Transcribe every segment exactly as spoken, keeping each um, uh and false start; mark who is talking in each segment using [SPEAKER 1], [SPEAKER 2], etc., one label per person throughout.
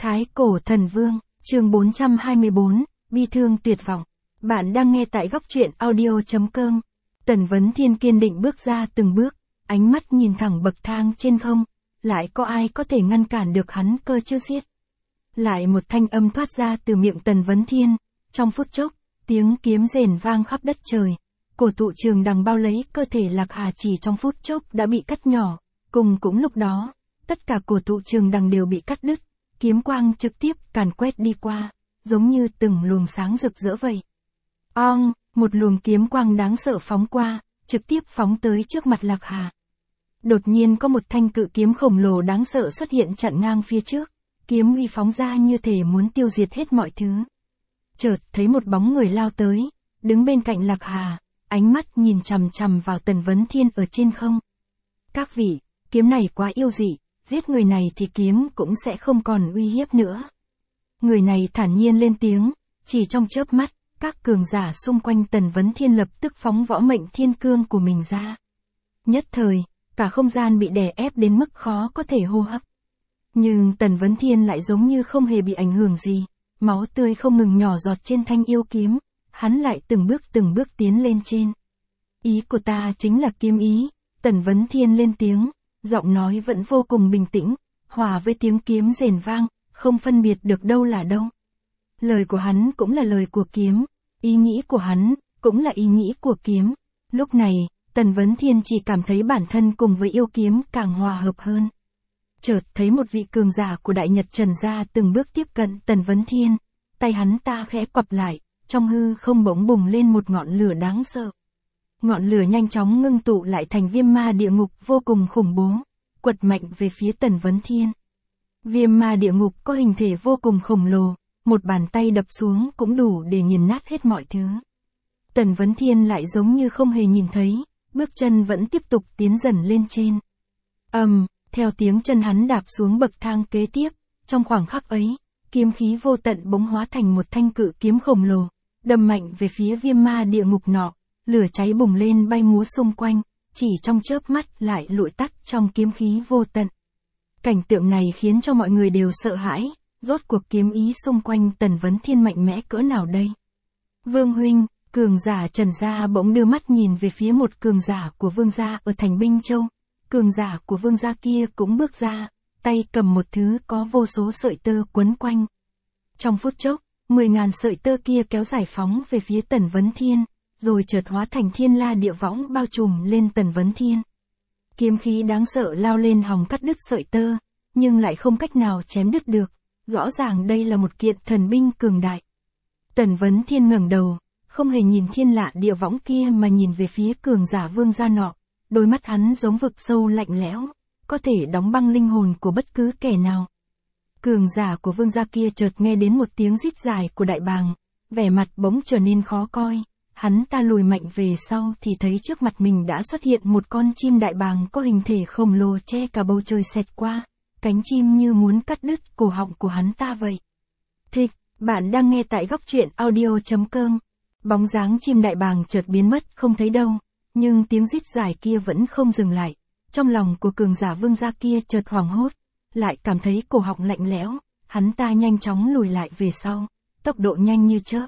[SPEAKER 1] Thái Cổ Thần Vương, chương bốn trăm hai mươi bốn, bi thương tuyệt vọng. Bạn đang nghe tại góc truyện audio chấm com. Tần Vấn Thiên kiên định bước ra từng bước, ánh mắt nhìn thẳng bậc thang trên không, lại có ai có thể ngăn cản được hắn cơ chứ xiết. Lại một thanh âm thoát ra từ miệng Tần Vấn Thiên, trong phút chốc, tiếng kiếm rền vang khắp đất trời. Cổ thụ trường đằng bao lấy cơ thể Lạc Hà chỉ trong phút chốc đã bị cắt nhỏ, cùng cũng lúc đó, tất cả cổ thụ trường đằng đều bị cắt đứt, kiếm quang trực tiếp càn quét đi qua, giống như từng luồng sáng rực rỡ vậy. Ong, một luồng kiếm quang đáng sợ phóng qua, trực tiếp phóng tới trước mặt Lạc Hà. Đột nhiên có một thanh cự kiếm khổng lồ đáng sợ xuất hiện chặn ngang phía trước, kiếm uy phóng ra như thể muốn tiêu diệt hết mọi thứ. Chợt thấy một bóng người lao tới, đứng bên cạnh Lạc Hà, ánh mắt nhìn chằm chằm vào Tần Vấn Thiên ở trên không. Các vị, kiếm này quá yêu dị, giết người này thì kiếm cũng sẽ không còn uy hiếp nữa. Người này thản nhiên lên tiếng, chỉ trong chớp mắt, các cường giả xung quanh Tần Vấn Thiên lập tức phóng võ mệnh thiên cương của mình ra. Nhất thời, cả không gian bị đè ép đến mức khó có thể hô hấp. Nhưng Tần Vấn Thiên lại giống như không hề bị ảnh hưởng gì, máu tươi không ngừng nhỏ giọt trên thanh yêu kiếm, hắn lại từng bước từng bước tiến lên trên. Ý của ta chính là kiếm ý, Tần Vấn Thiên lên tiếng, giọng nói vẫn vô cùng bình tĩnh, hòa với tiếng kiếm rền vang, không phân biệt được đâu là đâu. Lời của hắn cũng là lời của kiếm, ý nghĩ của hắn cũng là ý nghĩ của kiếm. Lúc này, Tần Vấn Thiên chỉ cảm thấy bản thân cùng với yêu kiếm càng hòa hợp hơn. Chợt thấy một vị cường giả của Đại Nhật Trần gia từng bước tiếp cận Tần Vấn Thiên, tay hắn ta khẽ quặp lại, trong hư không bỗng bùng lên một ngọn lửa đáng sợ. Ngọn lửa nhanh chóng ngưng tụ lại thành viêm ma địa ngục vô cùng khủng bố, quật mạnh về phía Tần Vấn Thiên. Viêm ma địa ngục có hình thể vô cùng khổng lồ, một bàn tay đập xuống cũng đủ để nghiền nát hết mọi thứ. Tần Vấn Thiên lại giống như không hề nhìn thấy, bước chân vẫn tiếp tục tiến dần lên trên. Ầm, um, theo tiếng chân hắn đạp xuống bậc thang kế tiếp, trong khoảng khắc ấy, kiếm khí vô tận bỗng hóa thành một thanh cự kiếm khổng lồ, đâm mạnh về phía viêm ma địa ngục nọ, lửa cháy bùng lên bay múa xung quanh, chỉ trong chớp mắt lại lụi tắt trong kiếm khí vô tận. Cảnh tượng này khiến cho mọi người đều sợ hãi, rốt cuộc kiếm ý xung quanh Tần Vấn Thiên mạnh mẽ cỡ nào đây? Vương huynh, cường giả Trần gia bỗng đưa mắt nhìn về phía một cường giả của Vương gia ở thành Binh Châu. Cường giả của Vương gia kia cũng bước ra, tay cầm một thứ có vô số sợi tơ quấn quanh. Trong phút chốc, mười ngàn sợi tơ kia kéo giải phóng về phía Tần Vấn Thiên, rồi chợt hóa thành thiên la địa võng bao trùm lên Tần Vấn Thiên. Kiếm khí đáng sợ lao lên hòng cắt đứt sợi tơ, nhưng lại không cách nào chém đứt được, rõ ràng đây là một kiện thần binh cường đại. Tần Vấn Thiên ngẩng đầu, không hề nhìn thiên lạ địa võng kia mà nhìn về phía cường giả Vương gia nọ, đôi mắt hắn giống vực sâu lạnh lẽo, có thể đóng băng linh hồn của bất cứ kẻ nào. Cường giả của Vương gia kia chợt nghe đến một tiếng rít dài của đại bàng, vẻ mặt bỗng trở nên khó coi. Hắn ta lùi mạnh về sau thì thấy trước mặt mình đã xuất hiện một con chim đại bàng có hình thể khổng lồ che cả bầu trời xẹt qua, cánh chim như muốn cắt đứt cổ họng của hắn ta vậy. Thích, bạn đang nghe tại góc truyện audio chấm com. Bóng dáng chim đại bàng chợt biến mất không thấy đâu, nhưng tiếng rít dài kia vẫn không dừng lại. Trong lòng của cường giả Vương gia kia chợt hoảng hốt, lại cảm thấy cổ họng lạnh lẽo, hắn ta nhanh chóng lùi lại về sau, tốc độ nhanh như chớp.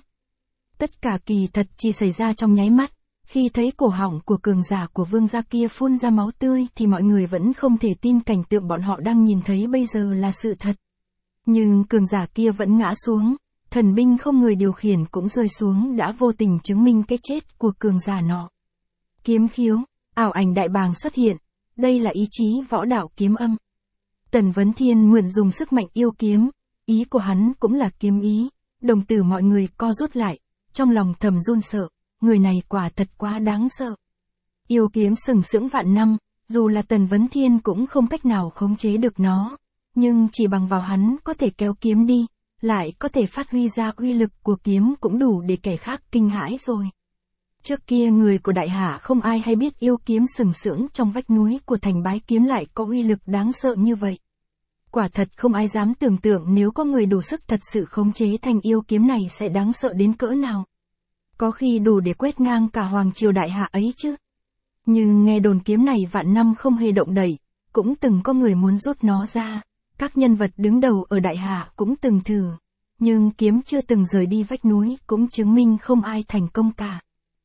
[SPEAKER 1] Tất cả kỳ thật chỉ xảy ra trong nháy mắt, khi thấy cổ họng của cường giả của Vương gia kia phun ra máu tươi thì mọi người vẫn không thể tin cảnh tượng bọn họ đang nhìn thấy bây giờ là sự thật. Nhưng cường giả kia vẫn ngã xuống, thần binh không người điều khiển cũng rơi xuống đã vô tình chứng minh cái chết của cường giả nọ. Kiếm khiếu, ảo ảnh đại bàng xuất hiện, đây là ý chí võ đạo kiếm âm. Tần Vấn Thiên mượn dùng sức mạnh yêu kiếm, ý của hắn cũng là kiếm ý, đồng tử mọi người co rút lại. Trong lòng thầm run sợ, người này quả thật quá đáng sợ. Yêu kiếm sừng sững vạn năm, dù là Tần Vấn Thiên cũng không cách nào khống chế được nó, nhưng chỉ bằng vào hắn có thể kéo kiếm đi, lại có thể phát huy ra uy lực của kiếm cũng đủ để kẻ khác kinh hãi rồi. Trước kia người của Đại Hạ không ai hay biết yêu kiếm sừng sững trong vách núi của thành Bái Kiếm lại có uy lực đáng sợ như vậy. Quả thật không ai dám tưởng tượng nếu có người đủ sức thật sự khống chế thành yêu kiếm này sẽ đáng sợ đến cỡ nào. Có khi đủ để quét ngang cả hoàng triều Đại Hạ ấy chứ. Nhưng nghe đồn kiếm này vạn năm không hề động đậy, cũng từng có người muốn rút nó ra, các nhân vật đứng đầu ở Đại Hạ cũng từng thử, nhưng kiếm chưa từng rời đi vách núi cũng chứng minh không ai thành công cả.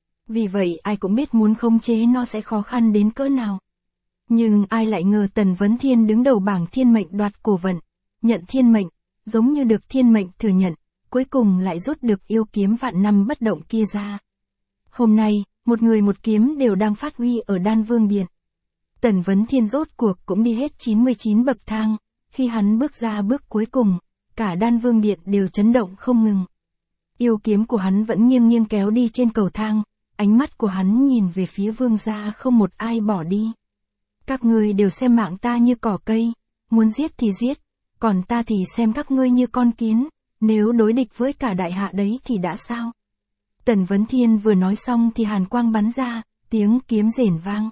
[SPEAKER 1] Vì vậy ai cũng biết muốn khống chế nó sẽ khó khăn đến cỡ nào. Nhưng ai lại ngờ Tần Vấn Thiên đứng đầu bảng thiên mệnh đoạt cổ vận, nhận thiên mệnh, giống như được thiên mệnh thừa nhận, cuối cùng lại rút được yêu kiếm vạn năm bất động kia ra. Hôm nay, một người một kiếm đều đang phát huy ở Đan Vương Điện. Tần Vấn Thiên rốt cuộc cũng đi hết chín mươi chín bậc thang, khi hắn bước ra bước cuối cùng, cả Đan Vương Điện đều chấn động không ngừng. Yêu kiếm của hắn vẫn nghiêng nghiêng kéo đi trên cầu thang, ánh mắt của hắn nhìn về phía vương gia không một ai bỏ đi. Các ngươi đều xem mạng ta như cỏ cây, muốn giết thì giết, còn ta thì xem các ngươi như con kiến, nếu đối địch với cả Đại Hạ đấy thì đã sao? Tần Vấn Thiên vừa nói xong thì hàn quang bắn ra, tiếng kiếm rền vang.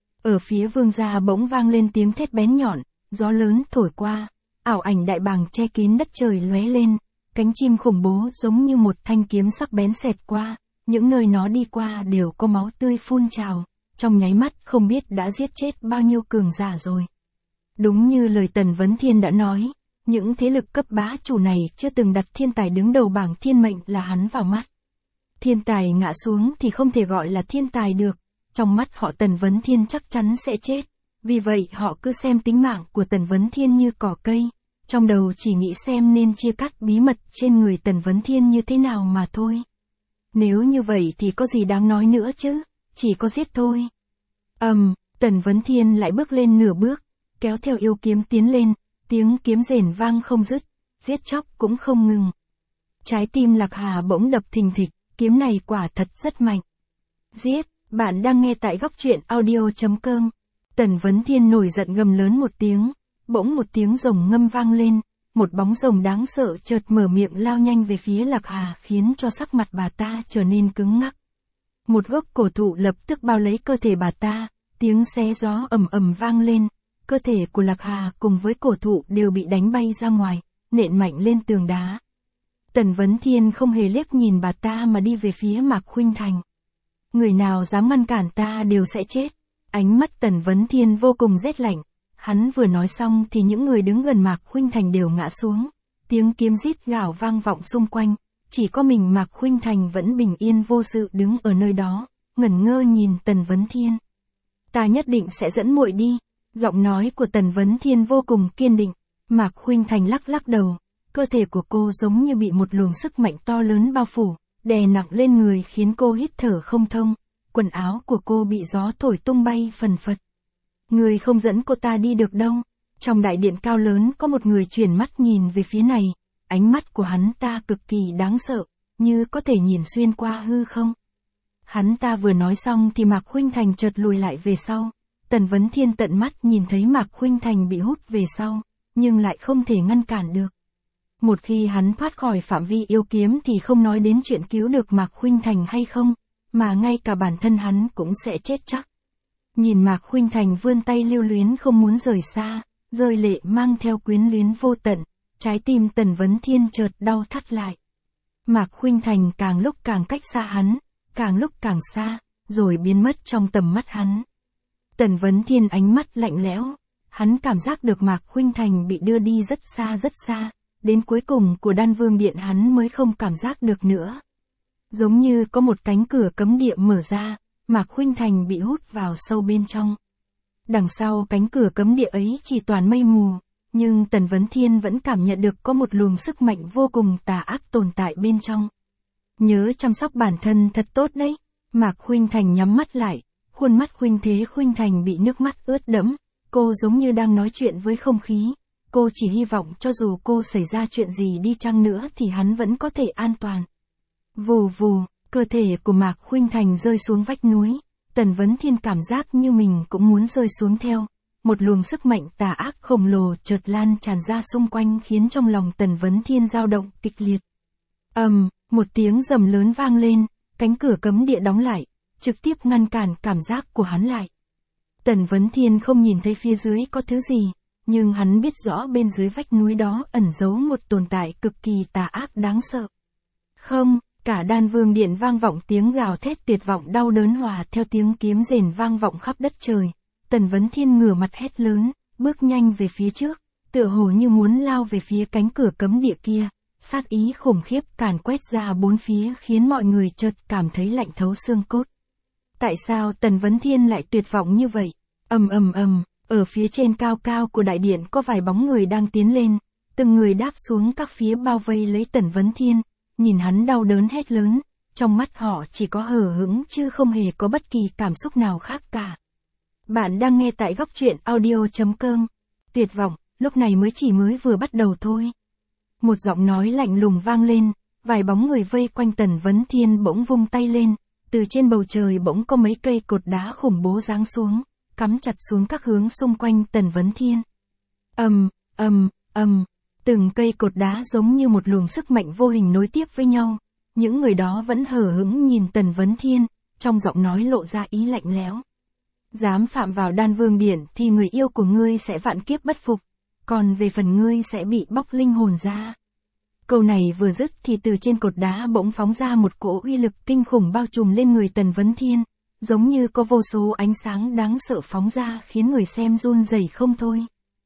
[SPEAKER 1] Ở phía vương gia bỗng vang lên tiếng thét bén nhọn, gió lớn thổi qua, ảo ảnh đại bàng che kín đất trời lóe lên, cánh chim khủng bố giống như một thanh kiếm sắc bén xẹt qua, những nơi nó đi qua đều có máu tươi phun trào, trong nháy mắt không biết đã giết chết bao nhiêu cường giả rồi. Đúng như lời Tần Vấn Thiên đã nói, những thế lực cấp bá chủ này chưa từng đặt thiên tài đứng đầu bảng thiên mệnh là hắn vào mắt. Thiên tài ngã xuống thì không thể gọi là thiên tài được, trong mắt họ Tần Vấn Thiên chắc chắn sẽ chết, vì vậy họ cứ xem tính mạng của Tần Vấn Thiên như cỏ cây, trong đầu chỉ nghĩ xem nên chia cắt bí mật trên người Tần Vấn Thiên như thế nào mà thôi. Nếu như vậy thì có gì đáng nói nữa chứ, chỉ có giết thôi. Ầm, um, Tần Vấn Thiên lại bước lên nửa bước, kéo theo yêu kiếm tiến lên, tiếng kiếm rền vang không dứt, giết chóc cũng không ngừng. Trái tim Lạc Hà bỗng đập thình thịch, kiếm này quả thật rất mạnh. Giết, bạn đang nghe tại góc truyện audio chấm com. Tần Vấn Thiên nổi giận gầm lớn một tiếng, bỗng một tiếng rồng ngâm vang lên, một bóng rồng đáng sợ chợt mở miệng lao nhanh về phía Lạc Hà khiến cho sắc mặt bà ta trở nên cứng ngắc. Một gốc cổ thụ lập tức bao lấy cơ thể bà ta, tiếng xé gió ầm ầm vang lên, cơ thể của Lạc Hà cùng với cổ thụ đều bị đánh bay ra ngoài, nện mạnh lên tường đá. Tần Vấn Thiên không hề liếc nhìn bà ta mà đi về phía Mạc Khuynh Thành. Người nào dám ngăn cản ta đều sẽ chết. Ánh mắt Tần Vấn Thiên vô cùng rét lạnh. Hắn vừa nói xong thì những người đứng gần Mạc Khuynh Thành đều ngã xuống. Tiếng kiếm rít gào vang vọng xung quanh. Chỉ có mình Mạc Khuynh Thành vẫn bình yên vô sự đứng ở nơi đó, ngẩn ngơ nhìn Tần Vấn Thiên. Ta nhất định sẽ dẫn muội đi. Giọng nói của Tần Vấn Thiên vô cùng kiên định. Mạc Khuynh Thành lắc lắc đầu. Cơ thể của cô giống như bị một luồng sức mạnh to lớn bao phủ, đè nặng lên người khiến cô hít thở không thông. Quần áo của cô bị gió thổi tung bay phần phật. Người không dẫn cô ta đi được đâu. Trong đại điện cao lớn có một người chuyển mắt nhìn về phía này. Ánh mắt của hắn ta cực kỳ đáng sợ, như có thể nhìn xuyên qua hư không. Hắn ta vừa nói xong thì Mạc Khuynh Thành chợt lùi lại về sau. Tần Vấn Thiên tận mắt nhìn thấy Mạc Khuynh Thành bị hút về sau, nhưng lại không thể ngăn cản được. Một khi hắn thoát khỏi phạm vi yêu kiếm thì không nói đến chuyện cứu được Mạc Khuynh Thành hay không, mà ngay cả bản thân hắn cũng sẽ chết chắc. Nhìn Mạc Khuynh Thành vươn tay lưu luyến không muốn rời xa, rơi lệ mang theo quyến luyến vô tận, trái tim Tần Vấn Thiên chợt đau thắt lại. Mạc Khuynh Thành càng lúc càng cách xa hắn, càng lúc càng xa, rồi biến mất trong tầm mắt hắn. Tần Vấn Thiên ánh mắt lạnh lẽo, hắn cảm giác được Mạc Khuynh Thành bị đưa đi rất xa rất xa, đến cuối cùng của Đan Vương Điện hắn mới không cảm giác được nữa. Giống như có một cánh cửa cấm địa mở ra, Mạc Khuynh Thành bị hút vào sâu bên trong. Đằng sau cánh cửa cấm địa ấy chỉ toàn mây mù, nhưng Tần Vấn Thiên vẫn cảm nhận được có một luồng sức mạnh vô cùng tà ác tồn tại bên trong. Nhớ chăm sóc bản thân thật tốt đấy. Mạc Khuynh Thành nhắm mắt lại, khuôn mắt Khuynh Thế Khuynh Thành bị nước mắt ướt đẫm, cô giống như đang nói chuyện với không khí. Cô chỉ hy vọng cho dù cô xảy ra chuyện gì đi chăng nữa thì hắn vẫn có thể an toàn. Vù vù, cơ thể của Mạc Khuynh Thành rơi xuống vách núi. Tần Vấn Thiên cảm giác như mình cũng muốn rơi xuống theo. Một luồng sức mạnh tà ác khổng lồ chợt lan tràn ra xung quanh khiến trong lòng Tần Vấn Thiên dao động kịch liệt. Ầm, um, một tiếng rầm lớn vang lên, cánh cửa cấm địa đóng lại, trực tiếp ngăn cản cảm giác của hắn lại. Tần Vấn Thiên không nhìn thấy phía dưới có thứ gì, nhưng hắn biết rõ bên dưới vách núi đó ẩn giấu một tồn tại cực kỳ tà ác đáng sợ. Không, cả Đan Vương Điện vang vọng tiếng gào thét tuyệt vọng đau đớn hòa theo tiếng kiếm rền vang vọng khắp đất trời. Tần Vấn Thiên ngửa mặt hét lớn, bước nhanh về phía trước, tựa hồ như muốn lao về phía cánh cửa cấm địa kia, sát ý khủng khiếp càn quét ra bốn phía khiến mọi người chợt cảm thấy lạnh thấu xương cốt. Tại sao Tần Vấn Thiên lại tuyệt vọng như vậy? Ầm ầm ầm, ở phía trên cao cao của đại điện có vài bóng người đang tiến lên, từng người đáp xuống các phía bao vây lấy Tần Vấn Thiên, nhìn hắn đau đớn hét lớn, trong mắt họ chỉ có hờ hững chứ không hề có bất kỳ cảm xúc nào khác cả. Bạn đang nghe tại góc truyện audio chấm com. Tuyệt vọng, lúc này mới chỉ mới vừa bắt đầu thôi. Một giọng nói lạnh lùng vang lên, vài bóng người vây quanh Tần Vấn Thiên bỗng vung tay lên, từ trên bầu trời bỗng có mấy cây cột đá khủng bố giáng xuống, cắm chặt xuống các hướng xung quanh Tần Vấn Thiên. Ầm, ầm, ầm, từng cây cột đá giống như một luồng sức mạnh vô hình nối tiếp với nhau. Những người đó vẫn hờ hững nhìn Tần Vấn Thiên, trong giọng nói lộ ra ý lạnh lẽo. Dám phạm vào Đan Vương Điện thì người yêu của ngươi sẽ vạn kiếp bất phục, còn về phần ngươi sẽ bị bóc linh hồn ra. Câu này vừa dứt thì từ trên cột đá bỗng phóng ra một cỗ uy lực kinh khủng bao trùm lên người Tần Vấn Thiên, giống như có vô số ánh sáng đáng sợ phóng ra khiến người xem run rẩy không thôi.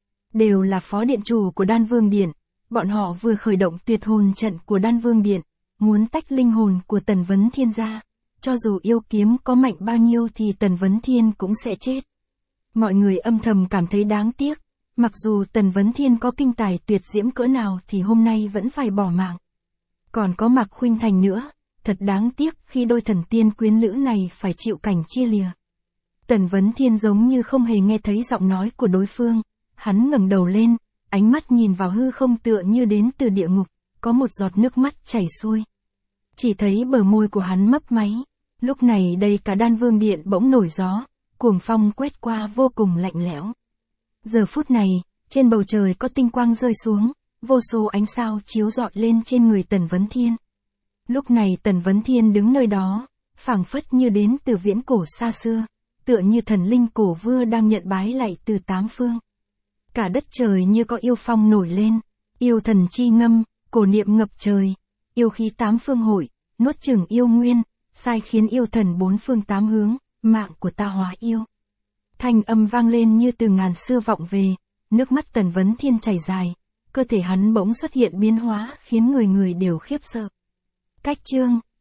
[SPEAKER 1] Đều là phó điện chủ của Đan Vương Điện, bọn họ vừa khởi động tuyệt hồn trận của Đan Vương Điện, muốn tách linh hồn của Tần Vấn Thiên ra. Cho dù yêu kiếm có mạnh bao nhiêu thì Tần Vấn Thiên cũng sẽ chết. Mọi người âm thầm cảm thấy đáng tiếc, mặc dù Tần Vấn Thiên có kinh tài tuyệt diễm cỡ nào thì hôm nay vẫn phải bỏ mạng. Còn có Mạc Khuynh Thành nữa, thật đáng tiếc khi đôi thần tiên quyến lữ này phải chịu cảnh chia lìa. Tần Vấn Thiên giống như không hề nghe thấy giọng nói của đối phương, hắn ngẩng đầu lên, ánh mắt nhìn vào hư không tựa như đến từ địa ngục, có một giọt nước mắt chảy xuôi. Chỉ thấy bờ môi của hắn mấp máy, lúc này đây cả Đan Vương Điện bỗng nổi gió, cuồng phong quét qua vô cùng lạnh lẽo. Giờ phút này, trên bầu trời có tinh quang rơi xuống, vô số ánh sao chiếu rọi lên trên người Tần Vấn Thiên. Lúc này Tần Vấn Thiên đứng nơi đó, phảng phất như đến từ viễn cổ xa xưa, tựa như thần linh cổ vương đang nhận bái lạy từ tám phương. Cả đất trời như có yêu phong nổi lên, yêu thần chi ngâm, cổ niệm ngập trời, yêu khí tám phương hội, nuốt chửng yêu nguyên, sai khiến yêu thần bốn phương tám hướng, mạng của ta hóa yêu. Thanh âm vang lên như từ ngàn xưa vọng về, nước mắt Tần Vấn Thiên chảy dài, cơ thể hắn bỗng xuất hiện biến hóa khiến người người đều khiếp sợ. Cách chương